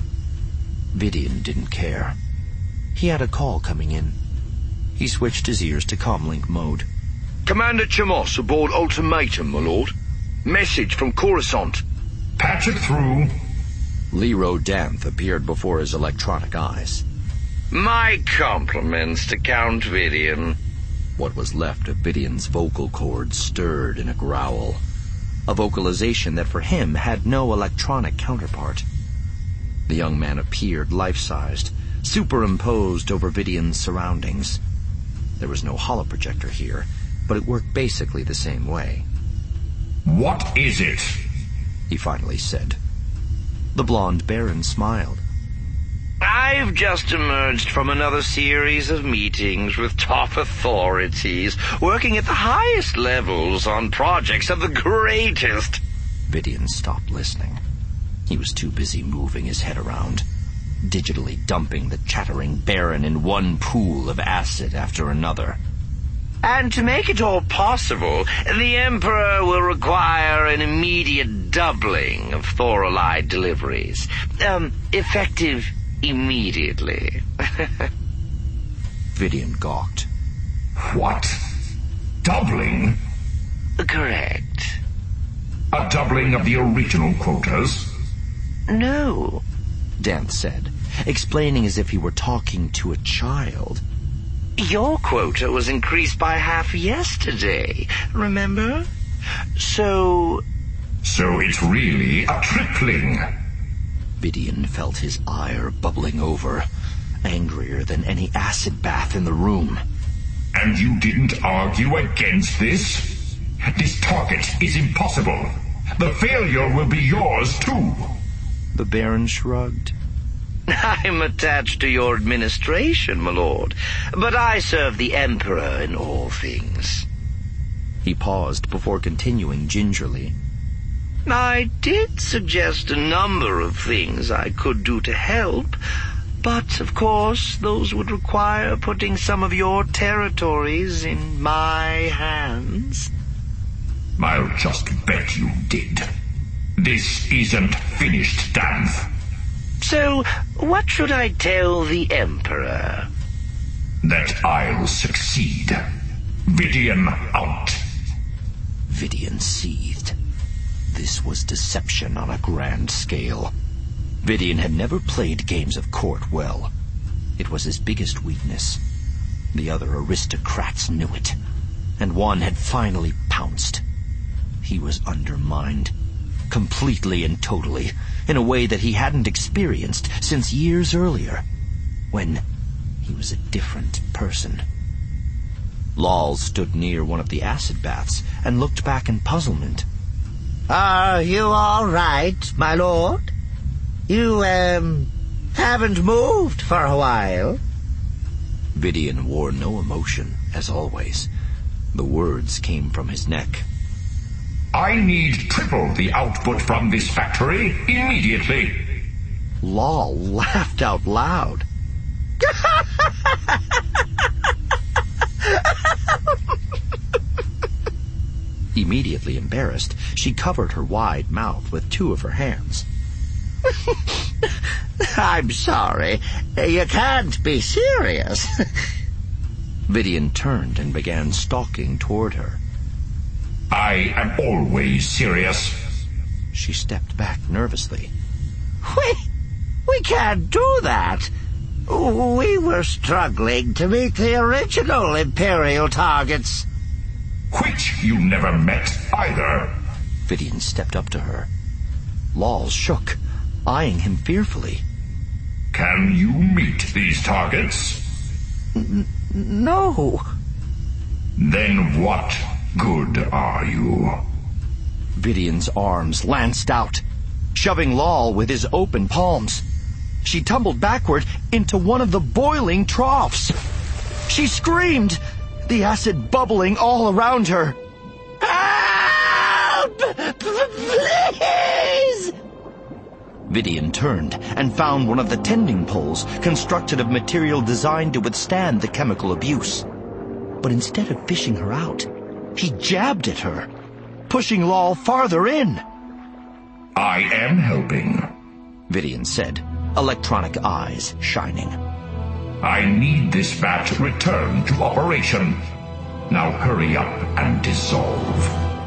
Vidian didn't care. He had a call coming in. He switched his ears to comlink mode. Commander Chamos aboard Ultimatum, my lord. Message from Coruscant. Patch it through. Lero Danth appeared before his electronic eyes. My compliments to Count Vidian. What was left of Vidian's vocal cords stirred in a growl, a vocalization that for him had no electronic counterpart. The young man appeared life-sized, superimposed over Vidian's surroundings. There was no holoprojector here, but it worked basically the same way. What is it? He finally said. The blonde Baron smiled. I've just emerged from another series of meetings with top authorities, working at the highest levels on projects of the greatest. Vidian stopped listening. He was too busy moving his head around, digitally dumping the chattering Baron in one pool of acid after another. And to make it all possible, the Emperor will require an immediate doubling of Thorolide deliveries. Effective immediately. Vidian gawked. What? Doubling? Correct. A doubling of the original quotas? No. Danth said, explaining as if he were talking to a child. Your quota was increased by half yesterday, remember? So it's really a tripling. Vidian felt his ire bubbling over, angrier than any acid bath in the room. And you didn't argue against this? This target is impossible. The failure will be yours, too. The Baron shrugged. I'm attached to your administration, my lord, but I serve the Emperor in all things. He paused before continuing gingerly. I did suggest a number of things I could do to help, but, of course, those would require putting some of your territories in my hands. I'll just bet you did. This isn't finished, Danth. So, what should I tell the Emperor? That I'll succeed. Vidian out. Vidian seethed. This was deception on a grand scale. Vidian had never played games of court well. It was his biggest weakness. The other aristocrats knew it, and one had finally pounced. He was undermined, completely and totally, in a way that he hadn't experienced since years earlier, when he was a different person. Lal stood near one of the acid baths and looked back in puzzlement. Are you all right, my lord? You, haven't moved for a while. Vidian wore no emotion, as always. The words came from his neck. I need triple the output from this factory immediately. Lal laughed out loud. Immediately embarrassed, she covered her wide mouth with two of her hands. I'm sorry. You can't be serious. Vidian turned and began stalking toward her. I am always serious. She stepped back nervously. We can't do that. We were struggling to meet the original Imperial targets. Which you never met either. Vidian stepped up to her. Lal shook, eyeing him fearfully. Can you meet these targets? No. Then what good are you? Vidian's arms lanced out, shoving Lal with his open palms. She tumbled backward into one of the boiling troughs. She screamed, the acid bubbling all around her. Help! Please! Vidian turned and found one of the tending poles constructed of material designed to withstand the chemical abuse. But instead of fishing her out, he jabbed at her, pushing Lal farther in. I am helping, Vidian said, electronic eyes shining. I need this vat returned to operation. Now hurry up and dissolve.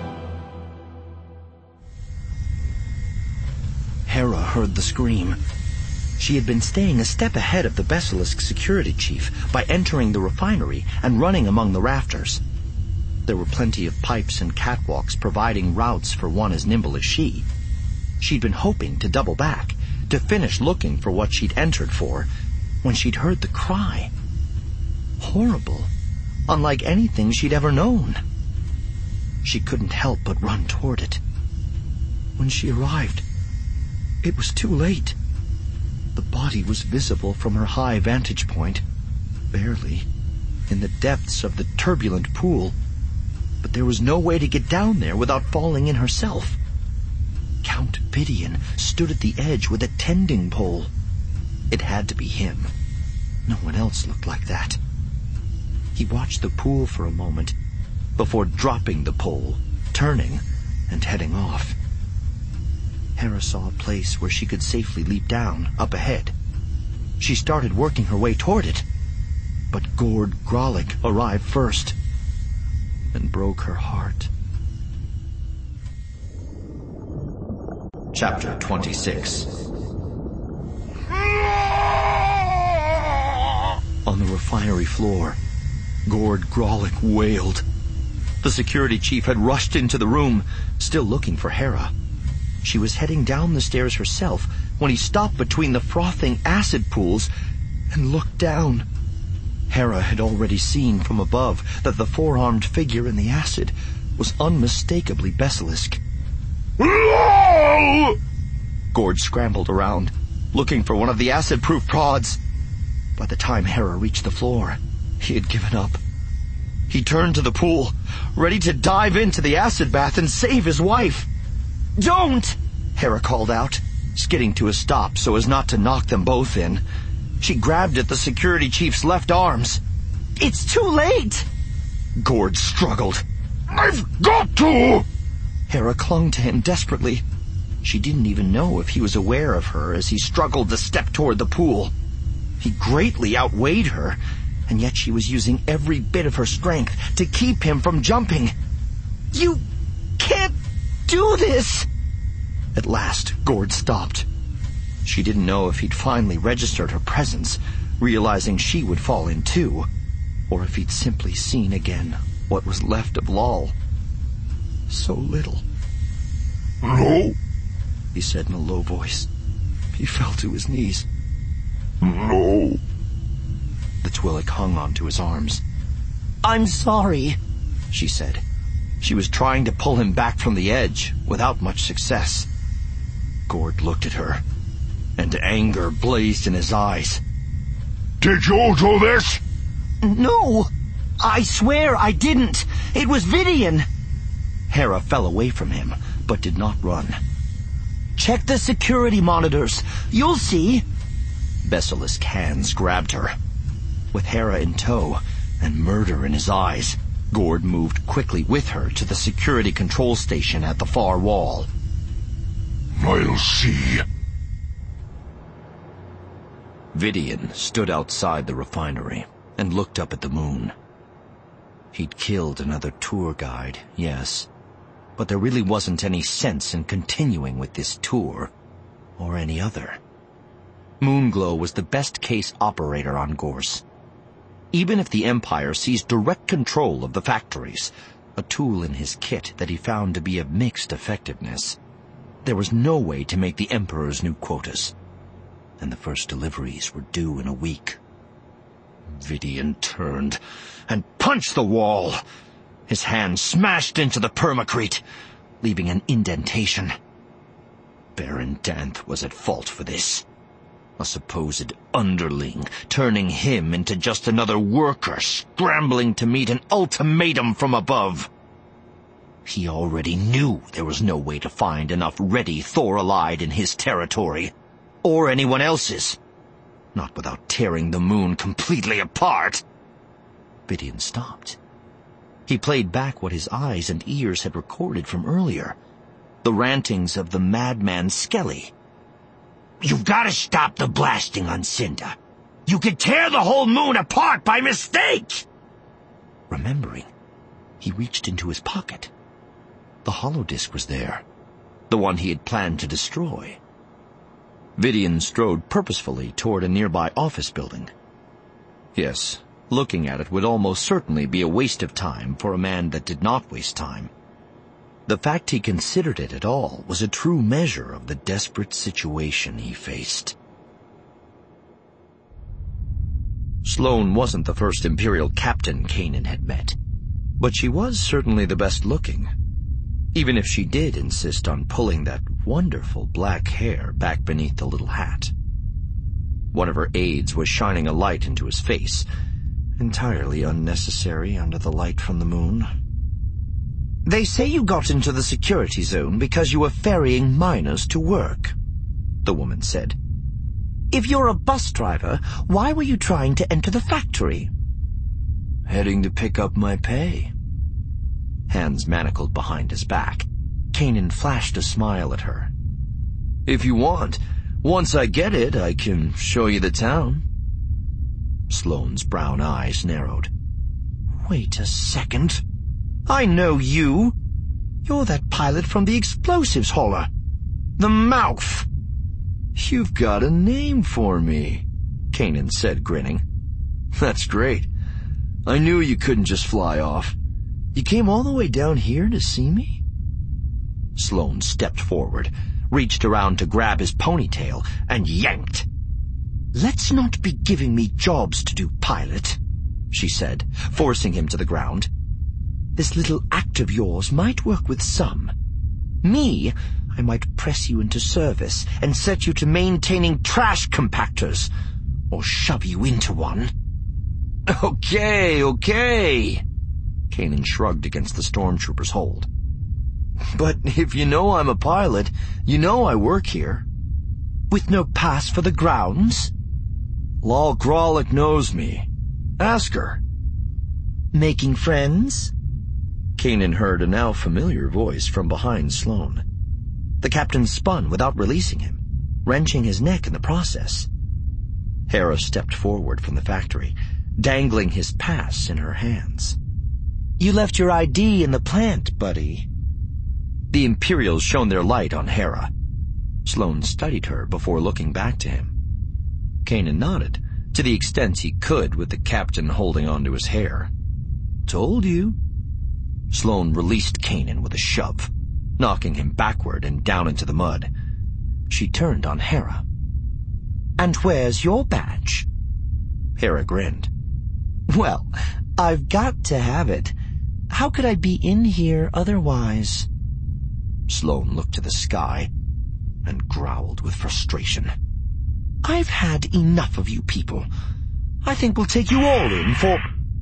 Hera heard the scream. She had been staying a step ahead of the Basilisk security chief by entering the refinery and running among the rafters. There were plenty of pipes and catwalks providing routes for one as nimble as she. She'd been hoping to double back, to finish looking for what she'd entered for, when she'd heard the cry. Horrible, unlike anything she'd ever known. She couldn't help but run toward it. When she arrived, it was too late. The body was visible from her high vantage point, barely, in the depths of the turbulent pool, but there was no way to get down there without falling in herself. Count Vidian stood at the edge with a tending pole. It had to be him. No one else looked like that. He watched the pool for a moment before dropping the pole, turning, and heading off. Hera saw a place where she could safely leap down, up ahead. She started working her way toward it, but Gord Grolic arrived first and broke her heart. Chapter 26. On the refinery floor, Gord Grolic wailed. The security chief had rushed into the room, still looking for Hera. She was heading down the stairs herself when he stopped between the frothing acid pools and looked down. Hera had already seen from above that the four-armed figure in the acid was unmistakably Basilisk. Gord scrambled around, looking for one of the acid-proof prods. By the time Hera reached the floor, he had given up. He turned to the pool, ready to dive into the acid bath and save his wife. "Don't!" Hera called out, skidding to a stop so as not to knock them both in. She grabbed at the security chief's left arms. "It's too late!" Gord struggled. "I've got to!" Hera clung to him desperately. She didn't even know if he was aware of her as he struggled to step toward the pool. He greatly outweighed her, and yet she was using every bit of her strength to keep him from jumping. "You can't do this!" At last, Gord stopped. She didn't know if he'd finally registered her presence, realizing she would fall in too, or if he'd simply seen again what was left of Lal. So little. "No, He said in a low voice. He fell to his knees. no." The Twi'lek hung onto his arms. "I'm sorry," she said. She was trying to pull him back from the edge, without much success. Gord looked at her, and anger blazed in his eyes. "Did you do this?" No, I swear I didn't. It was Vidian. Hera fell away from him, but did not run. Check the security monitors. You'll see. Basilisk hands grabbed her. With Hera in tow and murder in his eyes, Gord moved quickly with her to the security control station at the far wall. "I'll see." Vidian stood outside the refinery and looked up at the moon. He'd killed another tour guide, yes, but there really wasn't any sense in continuing with this tour, or any other. Moonglow was the best case operator on Gorse. Even if the Empire seized direct control of the factories, a tool in his kit that he found to be of mixed effectiveness, there was no way to make the Emperor's new quotas, and the first deliveries were due in a week. Vidian turned and punched the wall. His hand smashed into the permacrete, leaving an indentation. Baron Danth was at fault for this. A supposed underling, turning him into just another worker scrambling to meet an ultimatum from above. He already knew there was no way to find enough ready Thor-Allied in his territory, or anyone else's, not without tearing the moon completely apart. Vidian stopped. He played back what his eyes and ears had recorded from earlier, the rantings of the madman Skelly. You've got to stop the blasting on Cinder. You could tear the whole moon apart by mistake! Remembering, he reached into his pocket. The holodisc was there, the one he had planned to destroy. Vidian strode purposefully toward a nearby office building. Yes, looking at it would almost certainly be a waste of time for a man that did not waste time. The fact he considered it at all was a true measure of the desperate situation he faced. Sloane wasn't the first Imperial captain Kanan had met, but she was certainly the best looking, even if she did insist on pulling that wonderful black hair back beneath the little hat. One of her aides was shining a light into his face, entirely unnecessary under the light from the moon. They say you got into the security zone because you were ferrying miners to work, the woman said. If you're a bus driver, why were you trying to enter the factory? Heading to pick up my pay. Hands manacled behind his back, Kanan flashed a smile at her. If you want, once I get it, I can show you the town. Sloane's brown eyes narrowed. Wait a second. I know you. You're that pilot from the explosives hauler. The Mouth. You've got a name for me, Kanan said, grinning. That's great. I knew you couldn't just fly off. You came all the way down here to see me? Sloane stepped forward, reached around to grab his ponytail, and yanked. Let's not be giving me jobs to do, pilot, she said, forcing him to the ground. This little act of yours might work with some. Me, I might press you into service and set you to maintaining trash compactors, or shove you into one. Okay. Kanan shrugged against the stormtrooper's hold. But if you know I'm a pilot, you know I work here. With no pass for the grounds? Lal Grolic knows me. Ask her. Making friends? Kanan heard a now familiar voice from behind Sloane. The captain spun without releasing him, wrenching his neck in the process. Hera stepped forward from the factory, dangling his pass in her hands. You left your ID in the plant, buddy. The Imperials shone their light on Hera. Sloane studied her before looking back to him. Kanan nodded, to the extent he could with the captain holding onto his hair. Told you. Sloane released Kanan with a shove, knocking him backward and down into the mud. She turned on Hera. And where's your badge? Hera grinned. Well, I've got to have it. How could I be in here otherwise? Sloane looked to the sky and growled with frustration. I've had enough of you people. I think we'll take you all in for...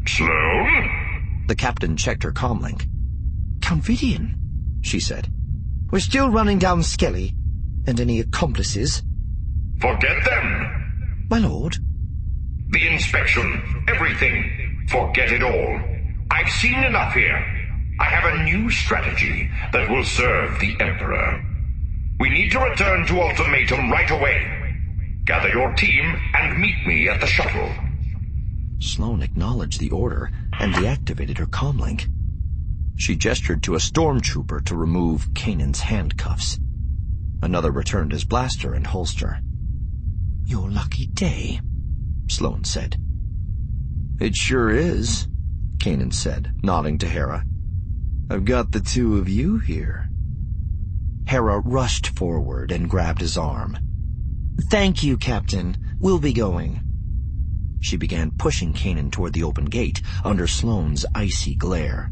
Sloane? The captain checked her comlink. Count Vidian, she said. We're still running down Skelly, and any accomplices. Forget them. My lord. The inspection, everything. Forget it all. I've seen enough here. I have a new strategy that will serve the Emperor. We need to return to Ultimatum right away. Gather your team and meet me at the shuttle. Sloane acknowledged the order and deactivated her comlink. She gestured to a stormtrooper to remove Kanan's handcuffs. Another returned his blaster and holster. Your lucky day, Sloane said. It sure is, Kanan said, nodding to Hera. I've got the two of you here. Hera rushed forward and grabbed his arm. Thank you, Captain. We'll be going. She began pushing Kanan toward the open gate under Sloane's icy glare.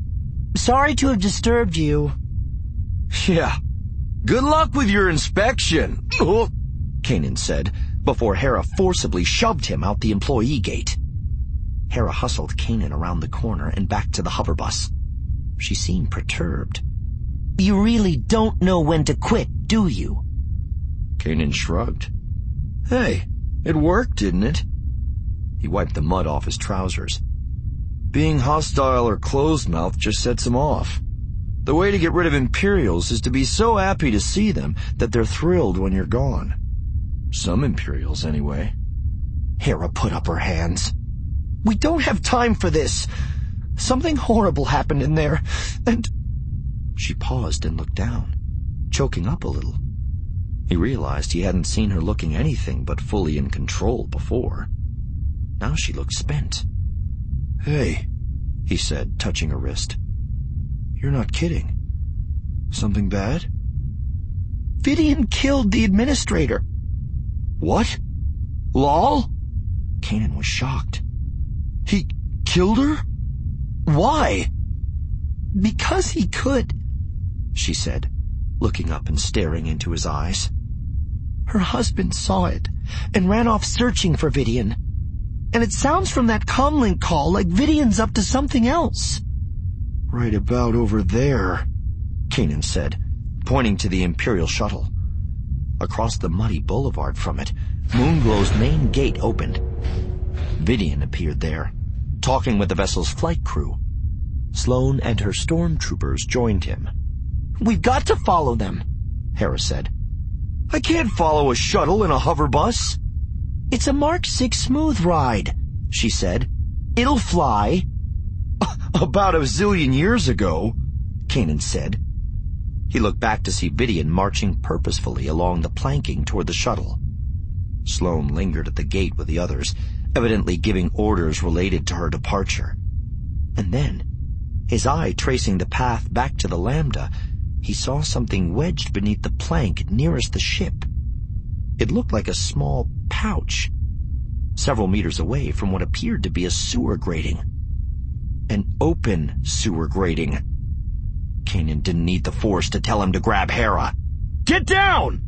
Sorry to have disturbed you. Yeah. Good luck with your inspection, Kanan said, before Hera forcibly shoved him out the employee gate. Hera hustled Kanan around the corner and back to the hover bus. She seemed perturbed. You really don't know when to quit, do you? Kanan shrugged. Hey, it worked, didn't it? He wiped the mud off his trousers. Being hostile or closed-mouthed just sets him off. The way to get rid of Imperials is to be so happy to see them that they're thrilled when you're gone. Some Imperials, anyway. Hera put up her hands. We don't have time for this. Something horrible happened in there, and... She paused and looked down, choking up a little. He realized he hadn't seen her looking anything but fully in control before. Now she looked spent. Hey, he said, touching her wrist. You're not kidding. Something bad? Vidian killed the administrator. What? Lal? Kanan was shocked. He killed her? Why? Because he could, she said, looking up and staring into his eyes. Her husband saw it and ran off searching for Vidian. And it sounds from that comlink call like Vidian's up to something else. Right about over there, Kanan said, pointing to the Imperial shuttle. Across the muddy boulevard from it, Moonglow's main gate opened. Vidian appeared there, talking with the vessel's flight crew. Sloane and her stormtroopers joined him. We've got to follow them, Hera said. I can't follow a shuttle in a hover bus." "It's a Mark 6 smooth ride," she said. "It'll fly." "About a zillion years ago," Kanan said. He looked back to see Vidian marching purposefully along the planking toward the shuttle. Sloane lingered at the gate with the others, evidently giving orders related to her departure. And then, his eye tracing the path back to the Lambda, he saw something wedged beneath the plank nearest the ship. It looked like a small pouch, several meters away from what appeared to be a sewer grating. An open sewer grating. Kanan didn't need the Force to tell him to grab Hera. "Get down!"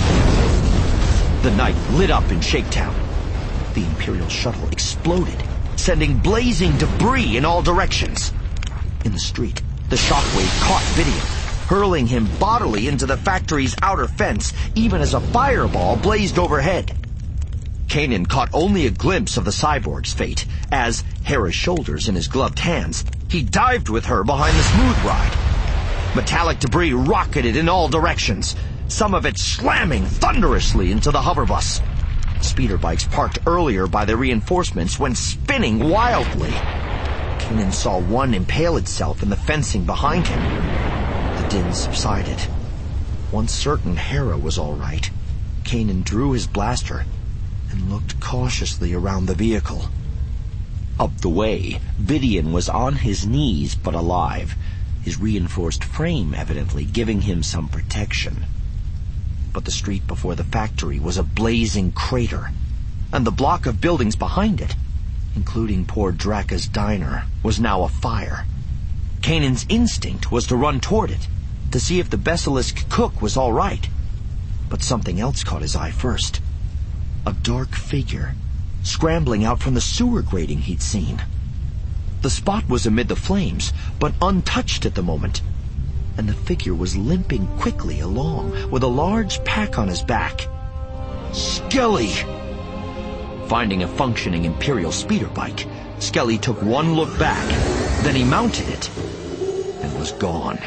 The night lit up in Shaketown. The Imperial shuttle exploded, sending blazing debris in all directions. In the street, the shockwave caught Vidian, hurling him bodily into the factory's outer fence, even as a fireball blazed overhead. Kanan caught only a glimpse of the cyborg's fate, as, Hera's shoulders in his gloved hands, he dived with her behind the smooth ride. Metallic debris rocketed in all directions, some of it slamming thunderously into the hoverbus. Speeder bikes parked earlier by the reinforcements went spinning wildly. Kanan saw one impale itself in the fencing behind him. The din subsided. Once certain Hera was all right, Kanan drew his blaster and looked cautiously around the vehicle. Up the way, Vidian was on his knees but alive, his reinforced frame evidently giving him some protection. But the street before the factory was a blazing crater, and the block of buildings behind it, including poor Draka's diner, was now afire. Kanan's instinct was to run toward it, to see if the Besalisk cook was all right. But something else caught his eye first. A dark figure, scrambling out from the sewer grating he'd seen. The spot was amid the flames, but untouched at the moment, and the figure was limping quickly along with a large pack on his back. Skelly! Finding a functioning Imperial speeder bike, Skelly took one look back, then he mounted it, and was gone.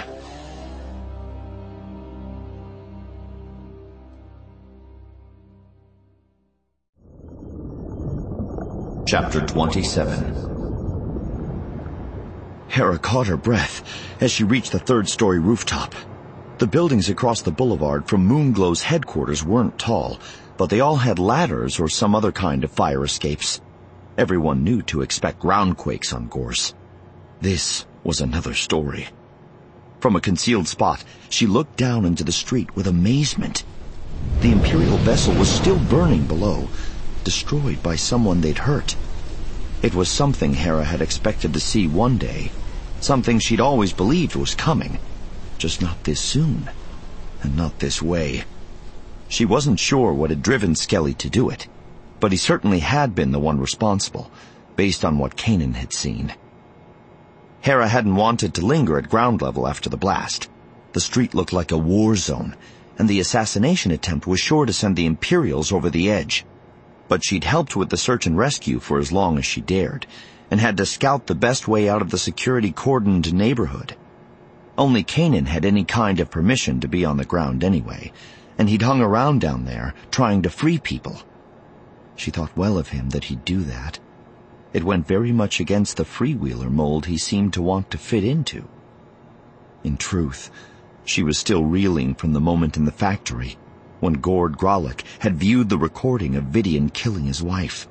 Chapter 27. Hera caught her breath as she reached the third-story rooftop. The buildings across the boulevard from Moonglow's headquarters weren't tall, but they all had ladders or some other kind of fire escapes. Everyone knew to expect groundquakes on Gorse. This was another story. From a concealed spot, she looked down into the street with amazement. The Imperial vessel was still burning below, destroyed by someone they'd hurt. It was something Hera had expected to see one day, something she'd always believed was coming, just not this soon, and not this way. She wasn't sure what had driven Skelly to do it, but he certainly had been the one responsible, based on what Kanan had seen. Hera hadn't wanted to linger at ground level after the blast. The street looked like a war zone, and the assassination attempt was sure to send the Imperials over the edge. But she'd helped with the search and rescue for as long as she dared, and had to scout the best way out of the security-cordoned neighborhood. Only Kanan had any kind of permission to be on the ground anyway, and he'd hung around down there, trying to free people. She thought well of him that he'd do that. It went very much against the freewheeler mold he seemed to want to fit into. In truth, she was still reeling from the moment in the factory, when Gord Grolic had viewed the recording of Vidian killing his wife.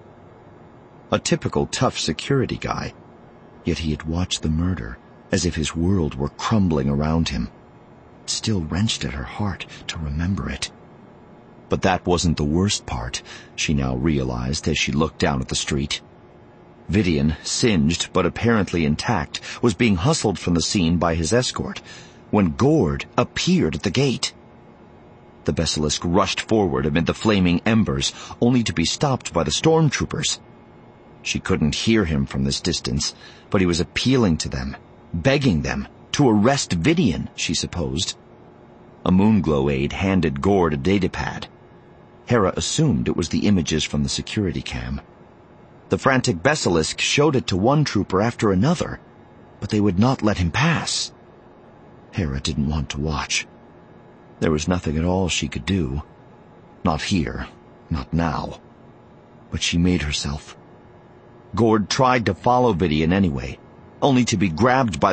A typical tough security guy, yet he had watched the murder as if his world were crumbling around him. It still wrenched at her heart to remember it. But that wasn't the worst part, she now realized as she looked down at the street. Vidian, singed but apparently intact, was being hustled from the scene by his escort when Gord appeared at the gate. The Besalisk rushed forward amid the flaming embers, only to be stopped by the stormtroopers. She couldn't hear him from this distance, but he was appealing to them, begging them to arrest Vidian, she supposed. A Moonglow aide handed Gord a datapad. Hera assumed it was the images from the security cam. The frantic Besalisk showed it to one trooper after another, but they would not let him pass. Hera didn't want to watch. There was nothing at all she could do. Not here. Not now. But she made herself. Gord tried to follow Vidian anyway, only to be grabbed by